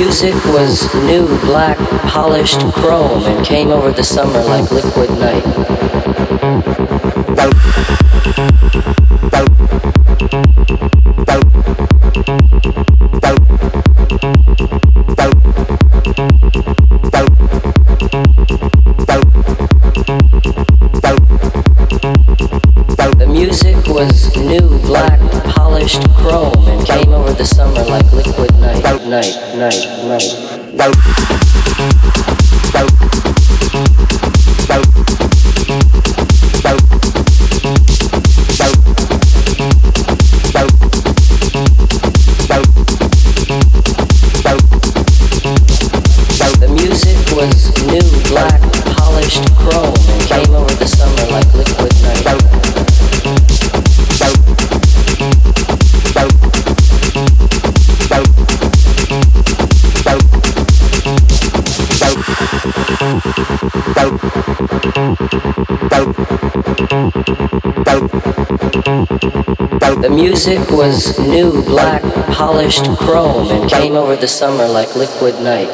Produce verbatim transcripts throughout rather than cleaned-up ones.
music was new, black, polished chrome and came over the summer like liquid night. The music was new, black, polished chrome and came over the summer like liquid night, night, night, night. The music was new, black, polished chrome and came over the summer like liquid night. The music was new, black, polished chrome and came over the summer like liquid night.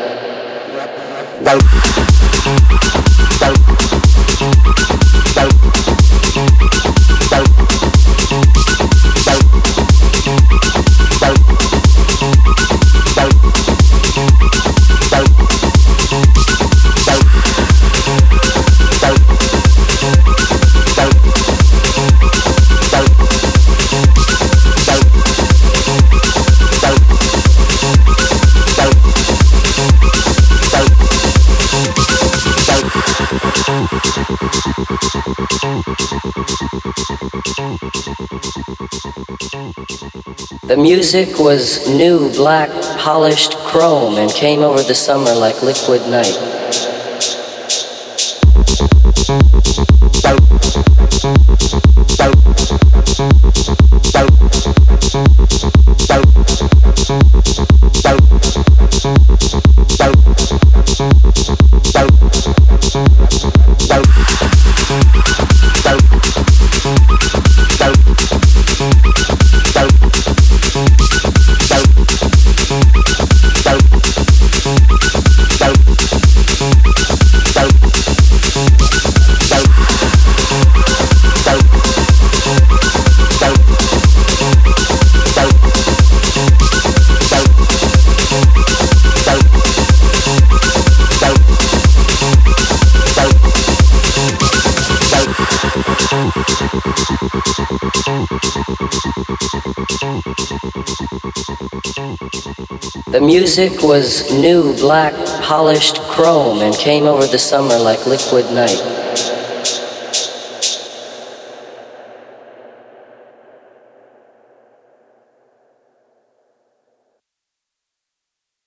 The music was new, black, polished chrome and came over the summer like liquid night. The music was new, black, polished chrome and came over the summer like liquid night.